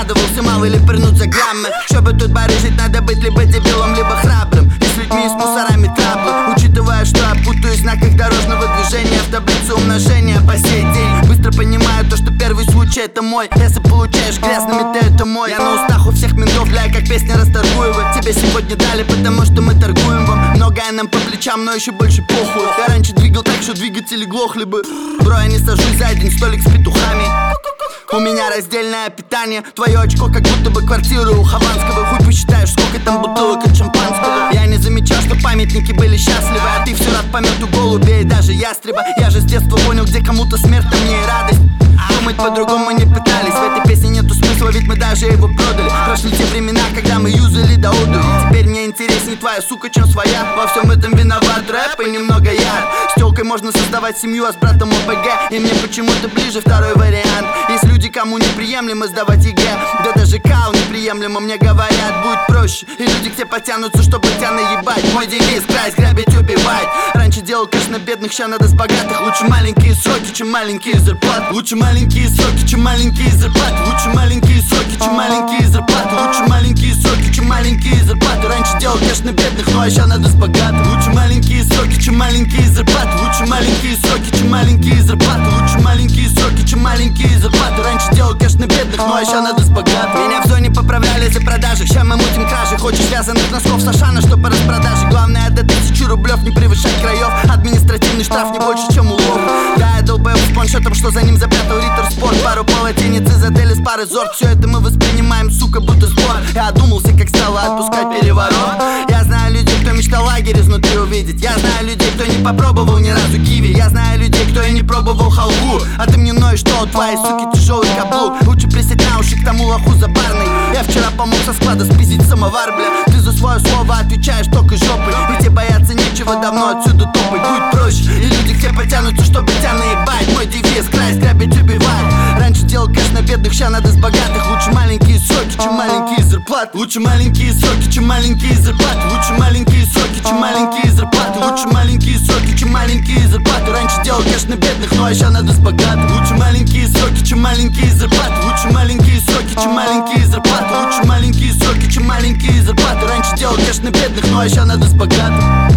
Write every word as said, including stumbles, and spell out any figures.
радовался мало или пырнуть за граммы. Чтобы тут барыжить, надо быть либо дебилом, либо храбрым. И с людьми и с мусорами траблы. Учитывая, что я путаюсь в знаках дорожного движения, в таблице умножения по сей день быстро понимаю то, что первый случай это мой. Если получаешь грязными, ты это мой. Я на устах у всех ментов, бля, как песня Расторгуева. Тебе сегодня дали, потому что мы торгуем вам. Многое нам по плечам, но еще больше похуй. Я раньше двигал так, что двигатели глохли бы. Бро, я не сажусь за один столик с петухами. У меня раздельное питание. Твое очко как будто бы квартира у Хованского. Хуй посчитаешь, сколько там бутылок от шампанского. Я не замечал, что памятники были счастливы. А ты все рад помету голубя и даже ястреба. Я же с детства понял, где кому-то смерть, а мне и радость. Думать по-другому не пытались. В этой песне нету смысла, ведь мы даже его продали. Прошли те времена, когда мы юзали до одури. Теперь мне интересней твоя сука, чем своя. Во всем этом виноват рэп и немного я. С тёлкой можно создавать семью, а с братом ОПГ. И мне почему-то ближе второй вариант. Есть люди, кому неприемлемо сдавать ЕГЭ. Да даже кау неприемлемо, мне говорят, будет проще. И люди к тебе потянутся, чтобы тебя наебать. Мой девиз: красть, грабить, убивать. Раньше делал кэш на бедных, ща надо с богатых. Лучше маленькие сроки, чем маленькие зарплаты. Лучше маленькие сроки, чем маленькие зарплаты. Лучше маленькие сроки, чем маленькие зарплаты. Лучше маленькие сроки, чем маленькие зарплаты. Раньше делал кэш на бедных, ну а ща надо с богатых. Лучше маленькие сроки, чем маленькие зарплаты. Лучше маленькие сроки, чем маленькие зарплаты. Лучше маленькие сроки, чем маленькие зарплаты. Раньше делал кэш на бедных, ну а ща надо с богатых. Меня в зоне поправляли за продажи, ща мы мутим кражи. Хочешь связанных носков с Ашана, что по распродаже. Главное до тысячи рублев не превышать краев. Административный штраф не больше, чем улов. Да, я долбоеб с планшетом, что за ним запрятал Риттер Спорт. Пару полотенец из отеля с пары Зорт. Все это мы воспринимаем, сука, будто спор. Я одумался, как стало отпускать переворот. Я знаю людей, кто мечтал лагерь изнутри увидеть. Я знаю людей, кто не попробовал ни разу киви. Я знаю людей, кто и не пробовал халву. А ты мне ноешь, что у твоей суки тяжелый каблук. Лучше присядь на уши к тому лоху за барной. Я вчера помог со склада спиздить самовар, бля. Ты за свое слово отвечаешь только жопой. И тебе бояться нечего, давно отсюда топай. Будет проще, и люди к тебе потянутся, чтобы тебя наебать. Мой девиз: красть, грабить, убивать. Раньше делал кэш на бедных, ща надо с богатых. Лучше маленькие сроки, чем маленькие зарплаты. Лучше маленькие сроки, чем маленькие зарплаты. Лучше маленькие сроки, чем маленькие зарплаты. Лучше маленькие сроки, чем маленькие зарплаты. Раньше делал кэш на бедных, ну а ща надо с богатых. Лучше маленькие сроки, чем маленькие зарплаты. Лучше маленькие сроки, чем маленькие зарплаты. Лучше маленькие сроки, чем маленькие зарплаты. Раньше делал кэш на бедных, ну а ща надо с богатых.